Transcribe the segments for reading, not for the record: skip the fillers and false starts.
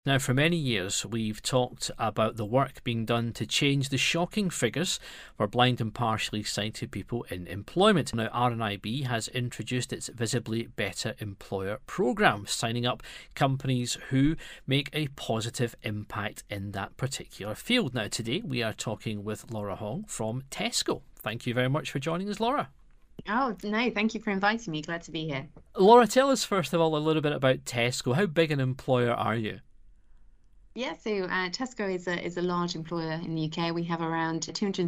Now, for many years, we've talked about the work being done to change the shocking figures for blind and partially sighted people in employment. Now, RNIB has introduced its Visibly Better Employer programme, signing up companies who make a positive impact in that particular field. Now, today we are talking with Laura Hong from Tesco. Thank you very much for joining us, Laura. Oh, no, thank you for inviting me. Glad to be here. Laura, tell us first of all a little bit about Tesco. How big an employer are you? Yeah, so Tesco is a large employer in the UK. We have around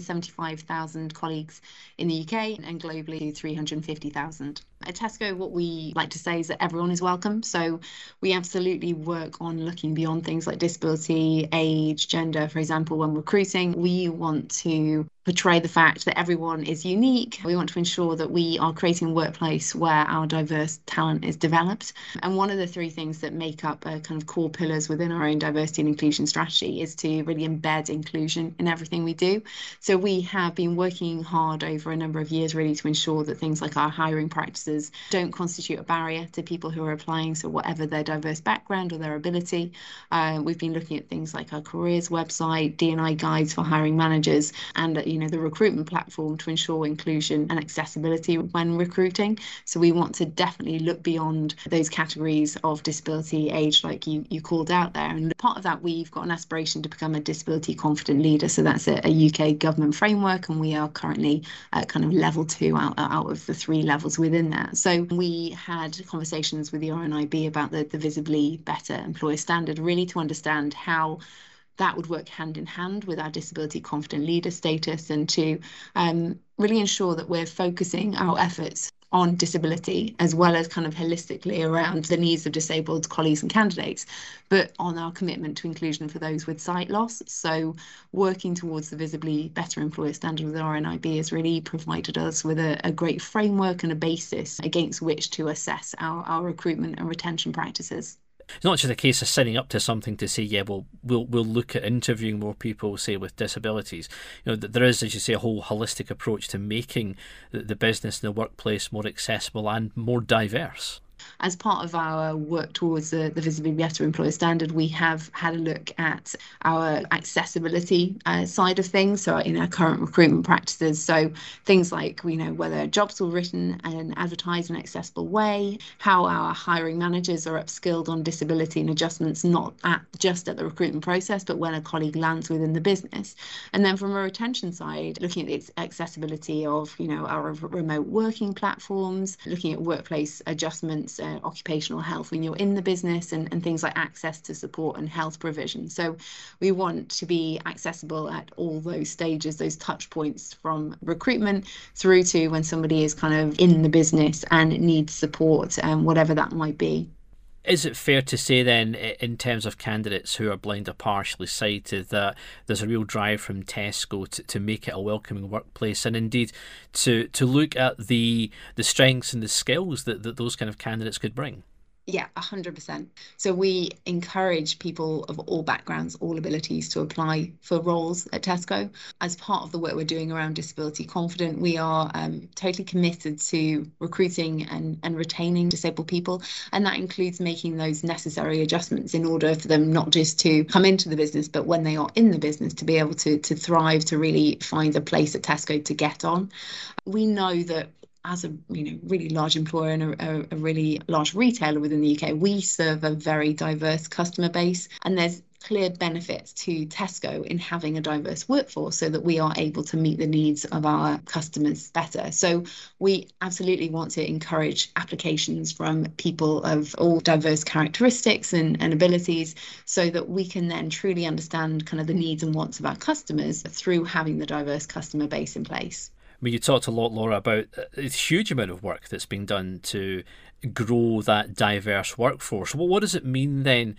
275,000 colleagues in the UK and globally 350,000. At Tesco, what we like to say is that everyone is welcome. So we absolutely work on looking beyond things like disability, age, gender. For example, when recruiting, we want to portray the fact that everyone is unique. We want to ensure that we are creating a workplace where our diverse talent is developed. And one of the three things that make up kind of core pillars within our own diversity and inclusion strategy is to really embed inclusion in everything we do. So we have been working hard over a number of years really to ensure that things like our hiring practices don't constitute a barrier to people who are applying. So whatever their diverse background or their ability, we've been looking at things like our careers website, D&I guides for hiring managers, and the recruitment platform to ensure inclusion and accessibility when recruiting. So we want to definitely look beyond those categories of disability, age, like you called out there. And part of that, we've got an aspiration to become a disability confident leader. So that's a UK government framework, and we are currently at kind of level 2 out of the 3 levels within that. So we had conversations with the RNIB about the Visibly Better Employer Standard, really to understand how that would work hand in hand with our disability confident leader status, and to really ensure that we're focusing our efforts on disability as well as kind of holistically around the needs of disabled colleagues and candidates, but on our commitment to inclusion for those with sight loss. So working towards the Visibly Better Employer Standard with RNIB has really provided us with a great framework and a basis against which to assess our recruitment and retention practices. It's not just a case of signing up to something to say, yeah, well, we'll look at interviewing more people, say, with disabilities. There is, as you say, a whole holistic approach to making the business and the workplace more accessible and more diverse. As part of our work towards the Visibly Better Employer Standard, we have had a look at our accessibility side of things, so in our current recruitment practices. So things like, whether jobs were written and advertised in an accessible way, how our hiring managers are upskilled on disability and adjustments, not just at the recruitment process, but when a colleague lands within the business. And then from a retention side, looking at the accessibility of, our remote working platforms, looking at workplace adjustments, occupational health when you're in the business, and things like access to support and health provision. So we want to be accessible at all those stages, those touch points, from recruitment through to when somebody is kind of in the business and needs support, whatever that might be. Is it fair to say then, in terms of candidates who are blind or partially sighted, that there's a real drive from Tesco to make it a welcoming workplace, and indeed to look at the strengths and the skills that those kind of candidates could bring? Yeah, 100%. So we encourage people of all backgrounds, all abilities to apply for roles at Tesco. As part of the work we're doing around disability confident, we are totally committed to recruiting and retaining disabled people. And that includes making those necessary adjustments in order for them not just to come into the business, but when they are in the business, to be able to thrive, to really find a place at Tesco to get on. We know that as a really large employer and a really large retailer within the UK, we serve a very diverse customer base, and there's clear benefits to Tesco in having a diverse workforce so that we are able to meet the needs of our customers better. So we absolutely want to encourage applications from people of all diverse characteristics and abilities, so that we can then truly understand kind of the needs and wants of our customers through having the diverse customer base in place. I mean, you talked a lot, Laura, about a huge amount of work that's been done to grow that diverse workforce. What does it mean then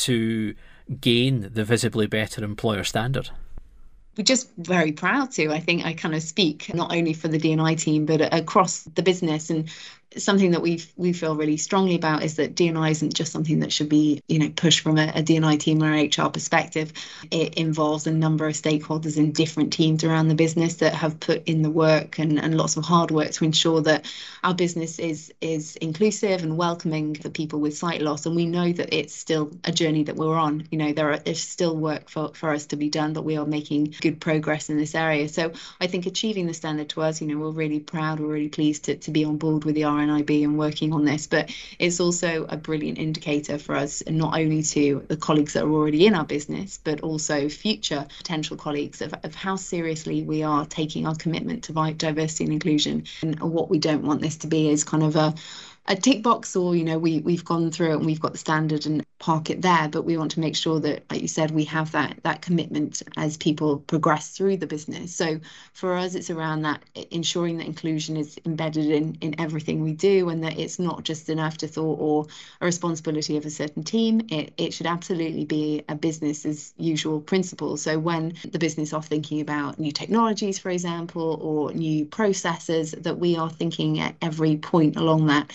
to gain the Visibly Better Employer Standard? We're just very proud to. I think I kind of speak not only for the D&I team, but across the business. And something that we feel really strongly about is that D&I isn't just something that should be, pushed from a D&I team or HR perspective. It involves a number of stakeholders in different teams around the business that have put in the work and lots of hard work to ensure that our business is inclusive and welcoming for people with sight loss. And we know that it's still a journey that we're on. There's still work for us to be done, but we are making good progress in this area. So I think achieving the standard to us, we're really proud, we're really pleased to be on board with the RNIB and working on this. But it's also a brilliant indicator for us, not only to the colleagues that are already in our business, but also future potential colleagues of how seriously we are taking our commitment to diversity and inclusion. And what we don't want this to be is kind of a tick box, or we've gone through it and we've got the standard and park it there, but we want to make sure that, like you said, we have that commitment as people progress through the business. So for us, it's around that, ensuring that inclusion is embedded in everything we do, and that it's not just an afterthought or a responsibility of a certain team. It should absolutely be a business as usual principle. So when the business are thinking about new technologies, for example, or new processes, that we are thinking at every point along that,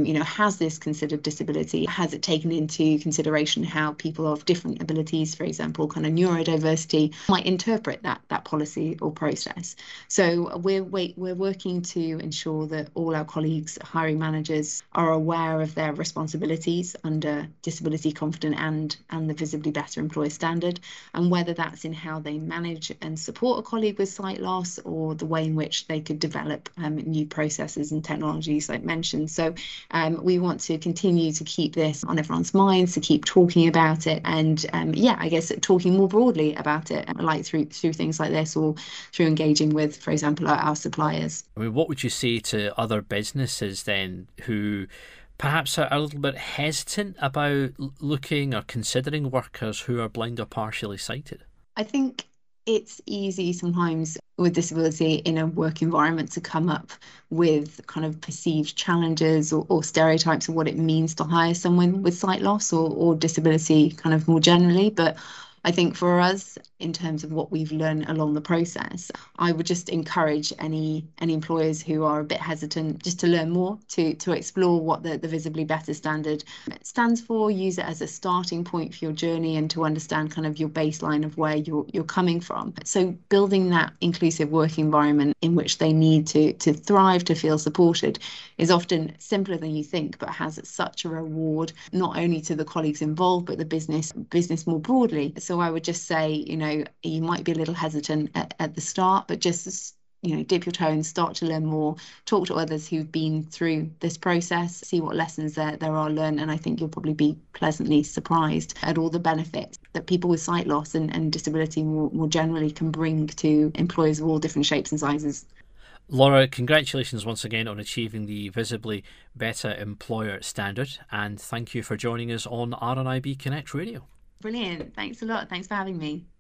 has this considered disability? Has it taken into consideration how people of different abilities, for example, kind of neurodiversity, might interpret that policy or process? So we're working to ensure that all our colleagues, hiring managers, are aware of their responsibilities under Disability Confident and the Visibly Better Employer Standard, and whether that's in how they manage and support a colleague with sight loss, or the way in which they could develop new processes and technologies like mentioned. So we want to continue to keep this on everyone's minds, to keep talking about it, and I guess talking more broadly about it, like through things like this, or through engaging with, for example, our suppliers. I mean, what would you say to other businesses then who perhaps are a little bit hesitant about looking or considering workers who are blind or partially sighted? I think it's easy sometimes with disability in a work environment to come up with kind of perceived challenges or stereotypes of what it means to hire someone with sight loss or disability kind of more generally. But I think for us, in terms of what we've learned along the process, I would just encourage any employers who are a bit hesitant just to learn more, to explore what the Visibly Better standard stands for, use it as a starting point for your journey, and to understand kind of your baseline of where you're coming from. So building that inclusive work environment in which they need to thrive, to feel supported, is often simpler than you think, but has such a reward, not only to the colleagues involved, but the business more broadly. So I would just say, you might be a little hesitant at the start, but just, dip your toe and start to learn more, talk to others who've been through this process, see what lessons there are learned, and I think you'll probably be pleasantly surprised at all the benefits that people with sight loss and disability more generally can bring to employers of all different shapes and sizes. Laura, congratulations once again on achieving the Visibly Better Employer Standard, and thank you for joining us on RNIB Connect Radio. Brilliant. Thanks a lot. Thanks for having me.